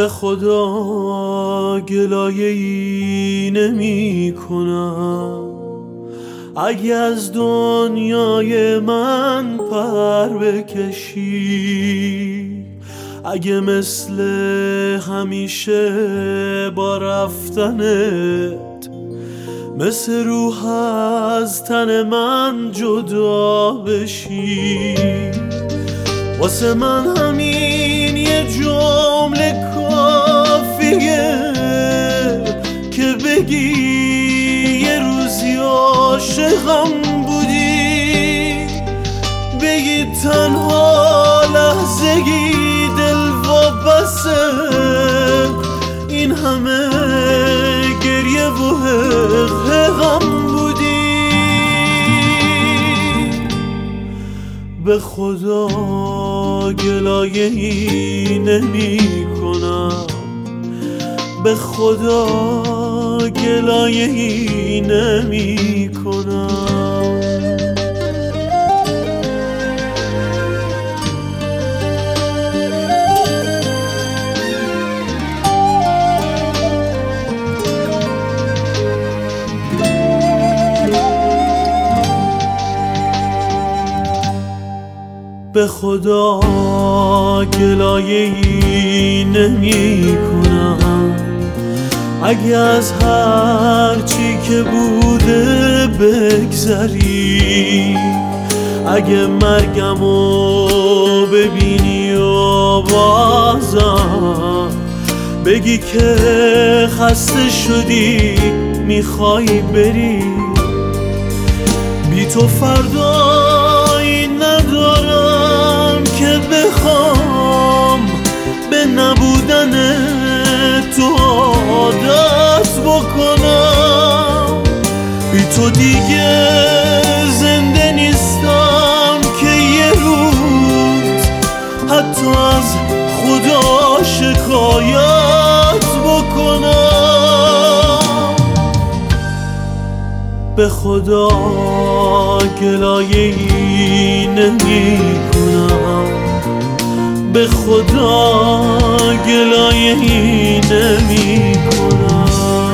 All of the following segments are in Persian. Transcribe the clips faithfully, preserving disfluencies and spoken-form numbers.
به خدا گلایه‌ای نمی کنم اگه از دنیای من پر بکشی، اگه مثل همیشه با رفتنت مثل روح از تن من جدا بشی. واسه من همین یه جمله کافیه که بگی یه روزی عاشقم بودی، بگی تنها لحظه‌ای دل وابسته این همه گریه و حقم بودی. به خدا گلایه‌ای نمی کنم، به خدا گلایه‌ای نمی کنم. به خدا گلایه‌ای نمی کنم اگه از هر چی که بوده بگذری، اگه مرگمو ببینی و بازم بگی که خسته شدی میخوای بری. بی تو فردایی ندارم که بخوام به نبودن تو عادت بکنم. بی تو دیگه زنده نیستم که یه روز حتی از خدا شکایت بکنم. به خدا گلایه‌ای نمی کنم، به خدا گلایه‌ای نمی کنم.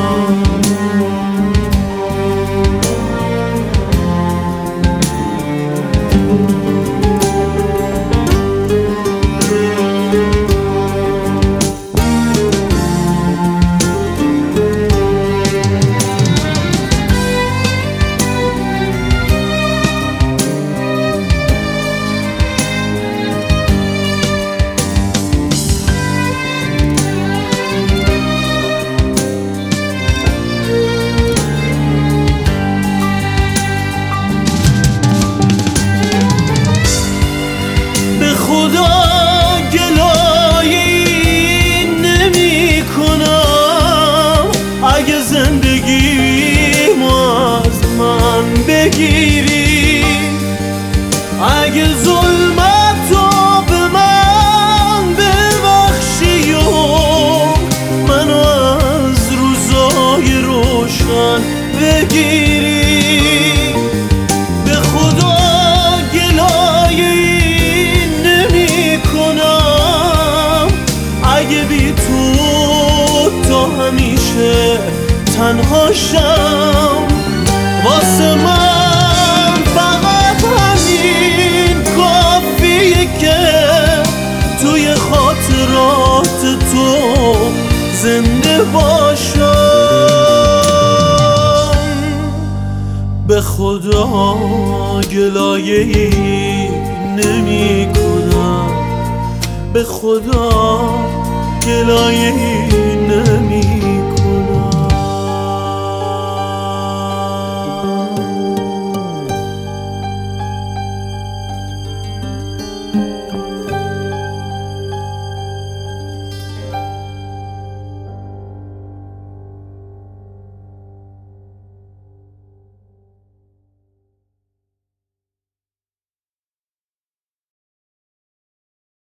بگیری، اگه ظلمتو به من ببخشی و منو از روزای روشن بگیری. به خدا گلایه‌ای نمی کنم اگه بی تو تا همیشه تنها شم. واسه من فقط همین کافیه که توی خاطرات تو زنده باشم. به خدا گلایه‌ای نمی کنم، به خدا گلایه‌ای نمی کنم.